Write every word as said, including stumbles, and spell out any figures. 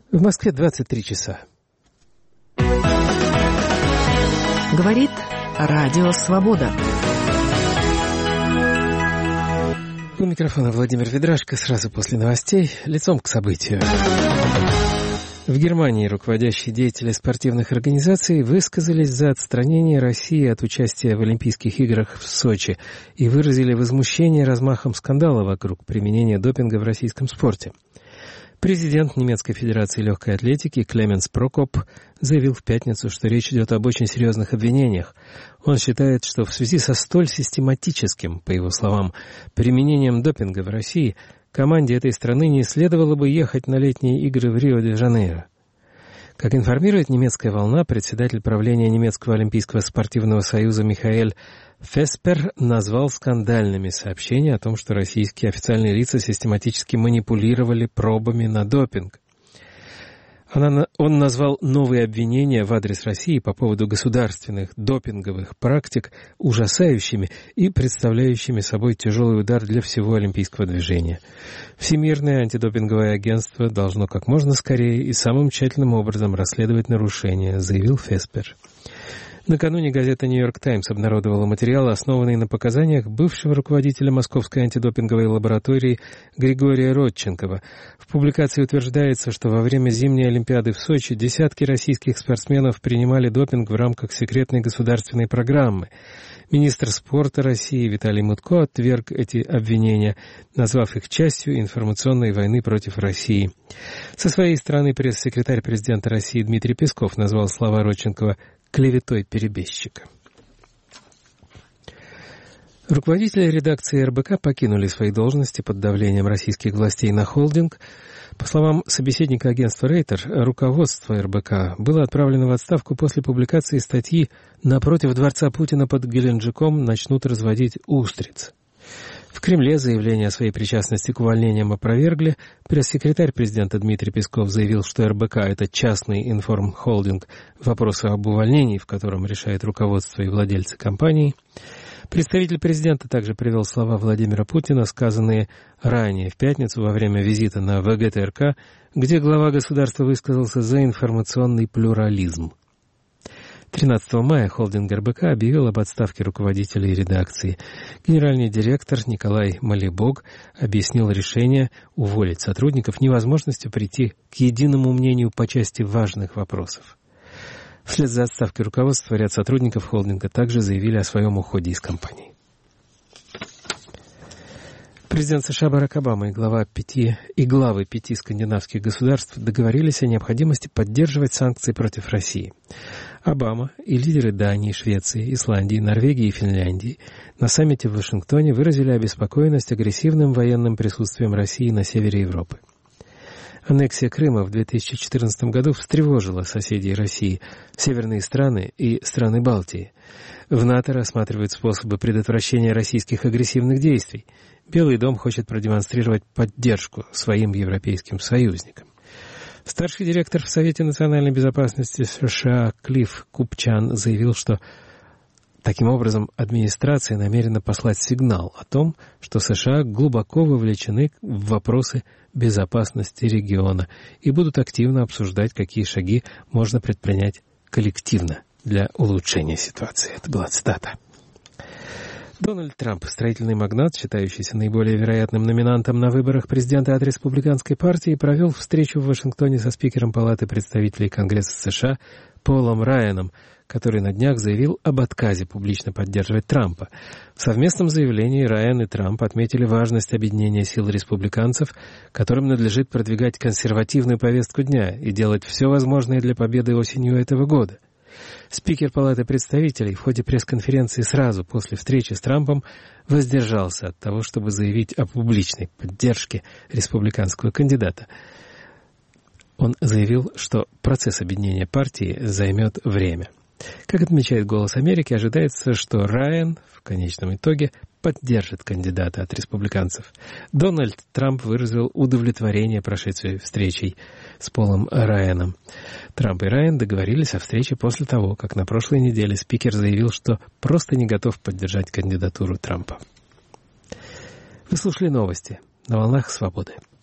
В Москве двадцать три часа. Говорит Радио Свобода. У микрофона Владимир Ведрашко. Сразу после новостей лицом к событию. В Германии руководящие деятели спортивных организаций высказались за отстранение России от участия в Олимпийских играх в Сочи и выразили возмущение размахом скандала вокруг применения допинга в российском спорте. Президент Немецкой Федерации легкой атлетики Клеменс Прокоп заявил в пятницу, что речь идет об очень серьезных обвинениях. Он считает, что в связи со столь систематическим, по его словам, применением допинга в России, команде этой страны не следовало бы ехать на летние игры в Рио-де-Жанейро. Как информирует «Немецкая волна», председатель правления Немецкого олимпийского спортивного союза Михаэль Феспер назвал скандальными сообщения о том, что российские официальные лица систематически манипулировали пробами на допинг. Она, он назвал новые обвинения в адрес России по поводу государственных допинговых практик ужасающими и представляющими собой тяжелый удар для всего олимпийского движения. Всемирное антидопинговое агентство должно как можно скорее и самым тщательным образом расследовать нарушения, заявил Феспер. Накануне газета «Нью-Йорк Таймс» обнародовала материал, основанный на показаниях бывшего руководителя Московской антидопинговой лаборатории Григория Родченкова. В публикации утверждается, что во время зимней Олимпиады в Сочи десятки российских спортсменов принимали допинг в рамках секретной государственной программы. Министр спорта России Виталий Мутко отверг эти обвинения, назвав их частью информационной войны против России. Со своей стороны пресс-секретарь президента России Дмитрий Песков назвал слова Родченкова клеветой перебежчика. Руководители редакции эр бэ ка покинули свои должности под давлением российских властей на холдинг. По словам собеседника агентства Рейтер, руководство эр бэ ка было отправлено в отставку после публикации статьи «Напротив дворца Путина под Геленджиком начнут разводить устриц». В Кремле заявление о своей причастности к увольнениям опровергли. Пресс-секретарь президента Дмитрий Песков заявил, что эр бэ ка – это частный информхолдинг, вопросы об увольнении, в котором решает руководство и владельцы компании. Представитель президента также привел слова Владимира Путина, сказанные ранее в пятницу во время визита на вэ гэ тэ эр ка, где глава государства высказался за информационный плюрализм. тринадцатого мая холдинг эр бэ ка объявил об отставке руководителей редакции. Генеральный директор Николай Малибог объяснил решение уволить сотрудников невозможностью прийти к единому мнению по части важных вопросов. Вслед за отставкой руководства ряд сотрудников холдинга также заявили о своем уходе из компании. Президент США Барак Обама и, глава пяти, и главы пяти скандинавских государств договорились о необходимости поддерживать санкции против России. Обама и лидеры Дании, Швеции, Исландии, Норвегии и Финляндии на саммите в Вашингтоне выразили обеспокоенность агрессивным военным присутствием России на севере Европы. Аннексия Крыма в две тысячи четырнадцатом году встревожила соседей России, северные страны и страны Балтии. В НАТО рассматривают способы предотвращения российских агрессивных действий. Белый дом хочет продемонстрировать поддержку своим европейским союзникам. Старший директор в Совете национальной безопасности США Клифф Купчан заявил, что таким образом администрация намерена послать сигнал о том, что США глубоко вовлечены в вопросы безопасности региона и будут активно обсуждать, какие шаги можно предпринять коллективно для улучшения ситуации. Это была цитата. Дональд Трамп, строительный магнат, считающийся наиболее вероятным номинантом на выборах президента от республиканской партии, провел встречу в Вашингтоне со спикером Палаты представителей Конгресса США Полом Райаном, который на днях заявил об отказе публично поддерживать Трампа. В совместном заявлении Райан и Трамп отметили важность объединения сил республиканцев, которым надлежит продвигать консервативную повестку дня и делать все возможное для победы осенью этого года. Спикер Палаты представителей в ходе пресс-конференции сразу после встречи с Трампом воздержался от того, чтобы заявить о публичной поддержке республиканского кандидата. Он заявил, что процесс объединения партии займет время. Как отмечает «Голос Америки», ожидается, что Райан в конечном итоге поддержит кандидата от республиканцев. Дональд Трамп выразил удовлетворение прошедшей встречей с Полом Райаном. Трамп и Райан договорились о встрече после того, как на прошлой неделе спикер заявил, что просто не готов поддержать кандидатуру Трампа. Вы слушали новости на волнах Свободы.